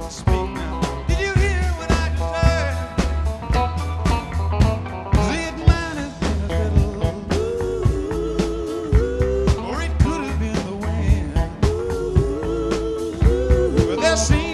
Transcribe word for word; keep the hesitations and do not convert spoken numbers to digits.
Speak now. Did you hear what I just heard? See, it might have been a fiddle, or it could have been the wind. But there seems